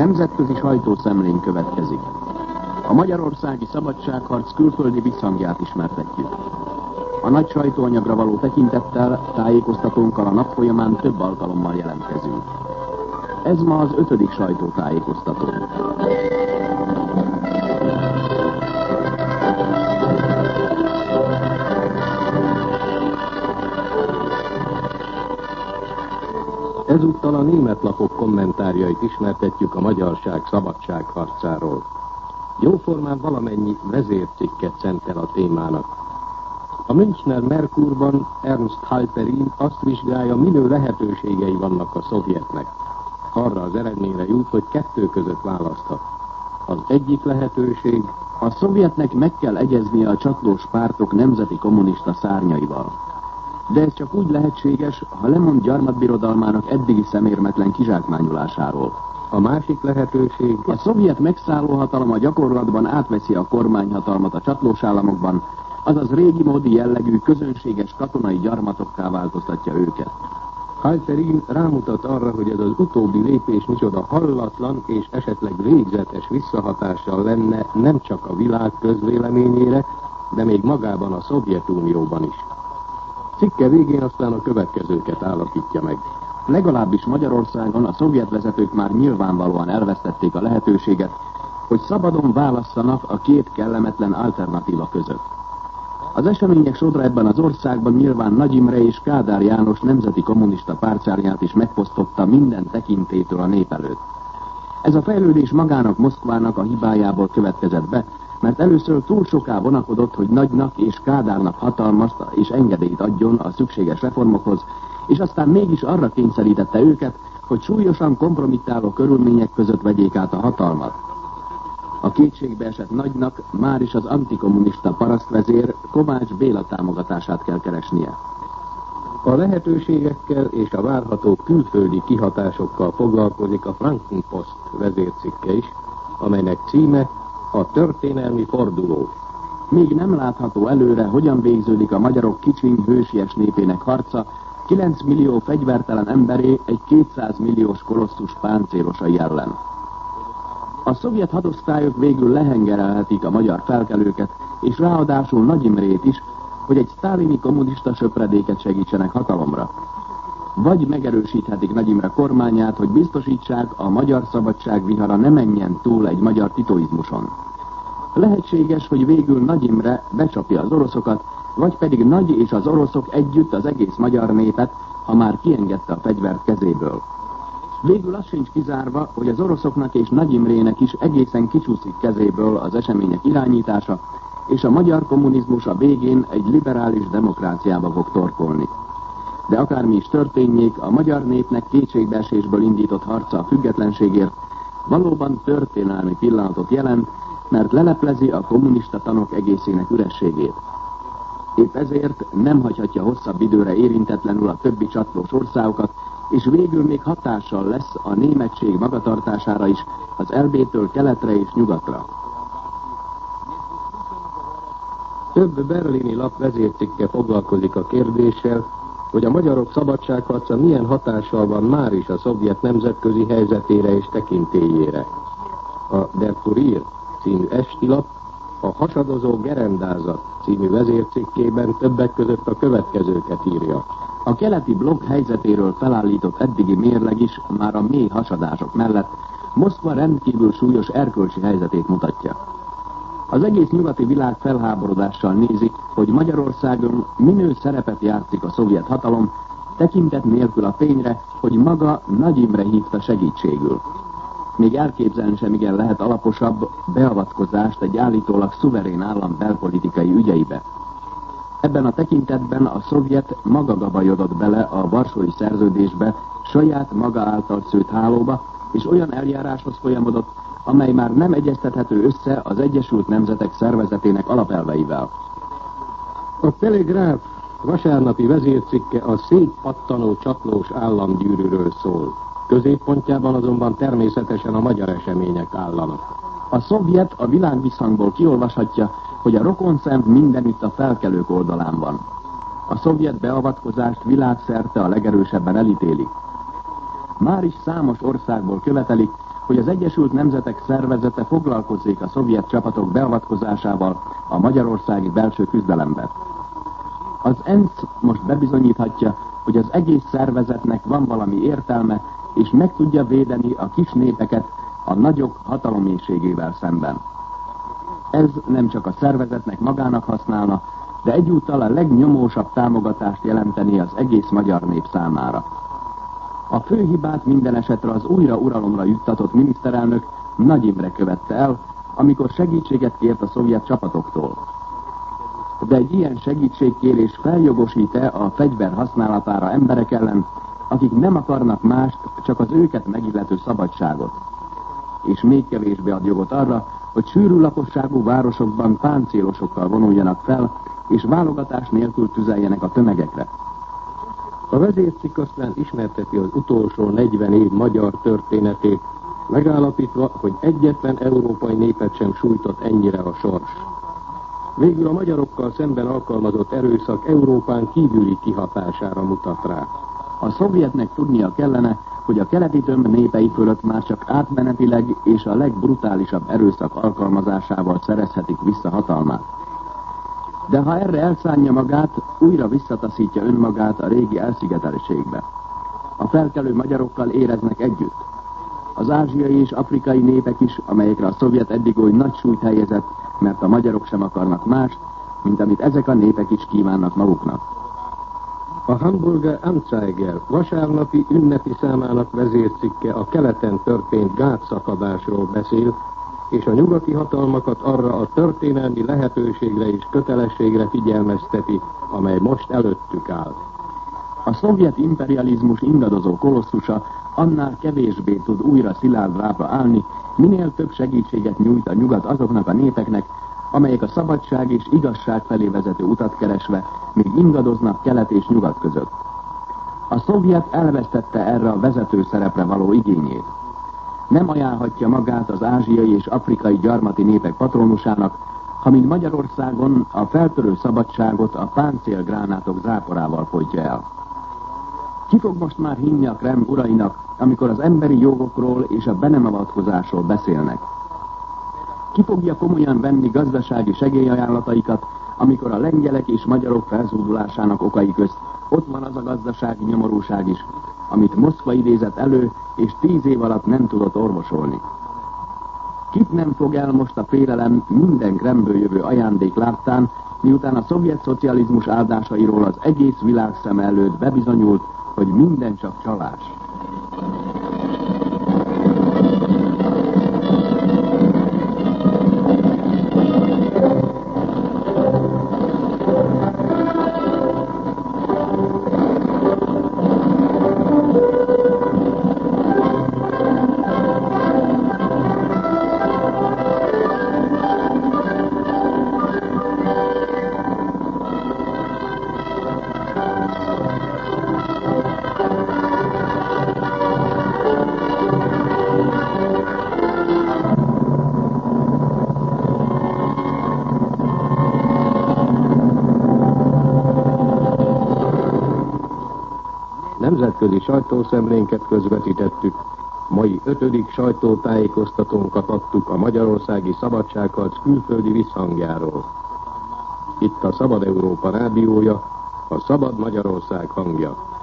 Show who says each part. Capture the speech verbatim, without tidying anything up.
Speaker 1: Nemzetközi sajtószemlén következik. A magyarországi szabadságharc külföldi visszhangját ismertetjük. A nagy sajtóanyagra való tekintettel tájékoztatónkkal a nap folyamán több alkalommal jelentkezünk. Ez ma az ötödik sajtótájékoztató.
Speaker 2: Ezúttal a német lapok kommentárjait ismertetjük a magyarság szabadságharcáról. Jóformán valamennyi vezércikket szentel a témának. A Münchner Merkurban Ernst Halperin azt vizsgálja, minő lehetőségei vannak a szovjetnek. Arra az eredményre jut, hogy kettő között választhat. Az egyik lehetőség:
Speaker 1: a szovjetnek meg kell egyeznie a csatlós pártok nemzeti kommunista szárnyaival. De ez csak úgy lehetséges, ha lemond gyarmatbirodalmának eddigi szemérmetlen kizsákmányolásáról.
Speaker 2: A másik lehetőség:
Speaker 1: a szovjet megszállóhatalom a gyakorlatban átveszi a kormányhatalmat a csatlós államokban, azaz régi módi jellegű, közönséges katonai gyarmatokká változtatja őket.
Speaker 2: Halperin rámutat arra, hogy ez az utóbbi lépés micsoda hallatlan és esetleg végzetes visszahatással lenne nem csak a világ közvéleményére, de még magában a Szovjetunióban is. Cikke végén aztán a következőket állapítja meg.
Speaker 1: Legalábbis Magyarországon a szovjet vezetők már nyilvánvalóan elvesztették a lehetőséget, hogy szabadon válasszanak a két kellemetlen alternatíva között. Az események sodra ebben az országban nyilván Nagy Imre és Kádár János nemzeti kommunista pártszárnyát is megfosztotta minden tekintélytől a nép előtt. Ez a fejlődés magának, Moszkvának a hibájából következett be, mert először túl soká vonakodott, hogy Nagynak és Kádárnak hatalmast és engedélyt adjon a szükséges reformokhoz, és aztán mégis arra kényszerítette őket, hogy súlyosan kompromittáló körülmények között vegyék át a hatalmat. A kétségbe esett Nagynak máris az antikommunista parasztvezér Kovács Béla támogatását kell keresnie.
Speaker 2: A lehetőségekkel és a várható külföldi kihatásokkal foglalkozik a Frankenpost vezércikke is, amelynek címe a történelmi forduló.
Speaker 1: Még nem látható előre, hogyan végződik a magyarok kicsiny hősies népének harca kilenc millió fegyvertelen emberé egy kétszáz milliós kolosszus páncélosai ellen. A szovjet hadosztályok végül lehengerelhetik a magyar felkelőket, és ráadásul Nagy Imrét is, hogy egy sztálini kommunista söpredéket segítsenek hatalomra. Vagy megerősíthetik Nagy Imre kormányát, hogy biztosítsák, a magyar szabadság vihara ne menjen túl egy magyar titoizmuson. Lehetséges, hogy végül Nagy Imre becsapja az oroszokat, vagy pedig Nagy és az oroszok együtt az egész magyar népet, ha már kiengedte a fegyvert kezéből. Végül az sincs kizárva, hogy az oroszoknak és Nagy Imrének is egészen kicsúszik kezéből az események irányítása, és a magyar kommunizmus a végén egy liberális demokráciába fog torkolni. De akármi is történjék, a magyar népnek kétségbeesésből indított harca a függetlenségért valóban történelmi pillanatot jelent, mert leleplezi a kommunista tanok egészének ürességét. Épp ezért nem hagyhatja hosszabb időre érintetlenül a többi csatlós országokat, és végül még hatással lesz a németség magatartására is, az Elbétől keletre és nyugatra.
Speaker 2: Több berlini lap vezércikke foglalkozik a kérdéssel, hogy a magyarok szabadságharca milyen hatással van már is a szovjet nemzetközi helyzetére és tekintélyére. A Der Kurier című esti lap a Hasadozó gerendázat című vezércikkében többek között a következőket írja.
Speaker 1: A keleti blokk helyzetéről felállított eddigi mérleg is már a mély hasadások mellett Moszkva rendkívül súlyos erkölcsi helyzetét mutatja. Az egész nyugati világ felháborodással nézi, hogy Magyarországon minő szerepet játszik a szovjet hatalom, tekintet nélkül a tényre, hogy maga Nagy Imre hívta segítségül. Még elképzelni sem igen lehet alaposabb beavatkozást egy állítólag szuverén állam belpolitikai ügyeibe. Ebben a tekintetben a szovjet maga gabajodott bele a Varsói Szerződésbe, saját maga által szőtt hálóba, és olyan eljáráshoz folyamodott, amely már nem egyeztethető össze az Egyesült Nemzetek Szervezetének alapelveivel.
Speaker 2: A Telegráf vasárnapi vezércikke a szétpattanó csatlós államgyűrűről szól. Középpontjában azonban természetesen a magyar események állanak.
Speaker 1: A szovjet a világvisszhangból kiolvashatja, hogy a rokonszem mindenütt a felkelők oldalán van. A szovjet beavatkozást világszerte a legerősebben elítélik. Már is számos országból követelik, hogy az Egyesült Nemzetek Szervezete foglalkozzék a szovjet csapatok beavatkozásával a magyarországi belső küzdelemben. Az ENSZ most bebizonyíthatja, hogy az egész szervezetnek van valami értelme, és meg tudja védeni a kis népeket a nagyok hataloménységével szemben. Ez nem csak a szervezetnek magának használna, de egyúttal a legnyomósabb támogatást jelenteni az egész magyar nép számára. A fő hibát minden esetre az újra uralomra juttatott miniszterelnök Nagy Imre követte el, amikor segítséget kért a szovjet csapatoktól. De egy ilyen segítségkérés feljogosít-e a fegyver használatára emberek ellen, akik nem akarnak mást, csak az őket megillető szabadságot? És még kevésbé ad jogot arra, hogy sűrű lakosságú városokban páncélosokkal vonuljanak fel, és válogatás nélkül tüzeljenek a tömegekre.
Speaker 2: A vezércikk aztán ismerteti az utolsó negyven év magyar történetét, megállapítva, hogy egyetlen európai népet sem sújtott ennyire a sors. Végül a magyarokkal szemben alkalmazott erőszak Európán kívüli kihatására mutat rá.
Speaker 1: A szovjetnek tudnia kellene, hogy a keleti tömb népei fölött már csak átmenetileg és a legbrutálisabb erőszak alkalmazásával szerezhetik vissza hatalmát. De ha erre elszánja magát, újra visszataszítja önmagát a régi elszigeteltségbe. A felkelő magyarokkal éreznek együtt. Az ázsiai és afrikai népek is, amelyekre a szovjet eddig oly nagy súlyt helyezett, mert a magyarok sem akarnak mást, mint amit ezek a népek is kívánnak maguknak.
Speaker 2: A Hamburger Anzeiger vasárnapi ünnepi számának vezércikke a keleten történt gátszakadásról beszél, és a nyugati hatalmakat arra a történelmi lehetőségre és kötelességre figyelmezteti, amely most előttük áll.
Speaker 1: A szovjet imperializmus ingadozó kolossusa annál kevésbé tud újra szilárd lábra állni, minél több segítséget nyújt a nyugat azoknak a népeknek, amelyek a szabadság és igazság felé vezető utat keresve még ingadoznak kelet és nyugat között. A szovjet elvesztette erre a vezető szerepre való igényét. Nem ajánlhatja magát az ázsiai és afrikai gyarmati népek patronusának, ha mint Magyarországon a feltörő szabadságot a páncélgránátok záporával folytja el. Ki fog most már hinni a Kreml urainak, amikor az emberi jogokról és a be nem avatkozásról beszélnek? Ki fogja komolyan venni gazdasági segélyajánlataikat, amikor a lengyelek és magyarok felszódulásának okai közt ott van az a gazdasági nyomorúság is, amit Moszkva idézett elő, és tíz év alatt nem tudott orvosolni? Kit nem fog el most a félelem minden Kremlből jövő ajándék láttán, miután a szovjet szocializmus áldásairól az egész világ szeme előtt bebizonyult, hogy minden csak csalás?
Speaker 2: Nemzetközi sajtószemlénket közvetítettük, mai ötödik sajtótájékoztatónkat adtuk a Magyarországi Szabadságharc külföldi visszhangjáról. Itt a Szabad Európa rádiója, a Szabad Magyarország hangja.